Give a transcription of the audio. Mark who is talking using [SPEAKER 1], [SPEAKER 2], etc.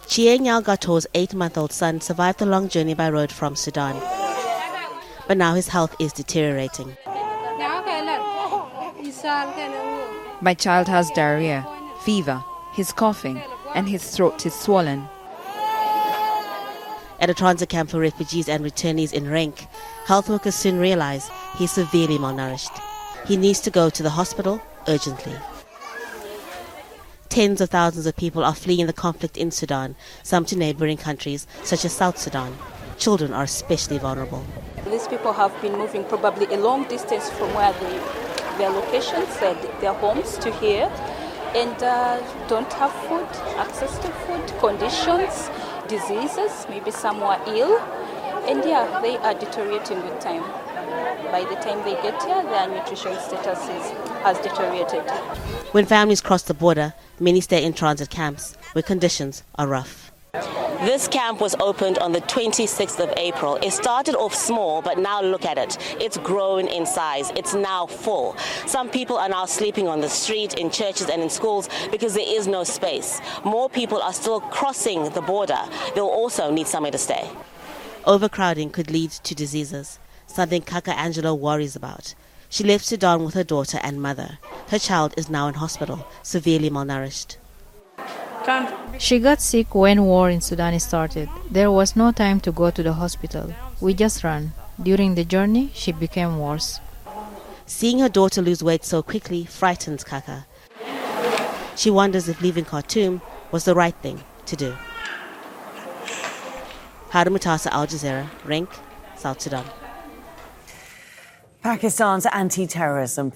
[SPEAKER 1] Chieng Yao Gato's 8-month-old son survived the long journey by road from Sudan. But now his health is deteriorating.
[SPEAKER 2] My child has diarrhea, fever, he's coughing, and his throat is swollen.
[SPEAKER 1] At a transit camp for refugees and returnees in Renk, health workers soon realize he's severely malnourished. He needs to go to the hospital urgently. Tens of thousands of people are fleeing the conflict in Sudan, some to neighboring countries such as South Sudan. Children are especially vulnerable.
[SPEAKER 3] These people have been moving probably a long distance from where their locations, their homes, to here, and don't have food, access to food, conditions, diseases, maybe some are ill, and they are deteriorating with time. By the time they get here, their nutrition status has deteriorated.
[SPEAKER 1] When families cross the border, many stay in transit camps where conditions are rough. This camp was opened on the 26th of April. It started off small, but now look at it. It's grown in size. It's now full. Some people are now sleeping on the street, in churches and in schools because there is no space. More people are still crossing the border. They'll also need somewhere to stay. Overcrowding could lead to diseases, something Kaka Angelo worries about. She left Sudan with her daughter and mother. Her child is now in hospital, severely malnourished.
[SPEAKER 4] She got sick when war in Sudan started. There was no time to go to the hospital. We just ran. During the journey, she became worse.
[SPEAKER 1] Seeing her daughter lose weight so quickly frightens Kaka. She wonders if leaving Khartoum was the right thing to do. Hada Mutasa, Al Jazeera, Renk, South Sudan.
[SPEAKER 5] Pakistan's anti-terrorism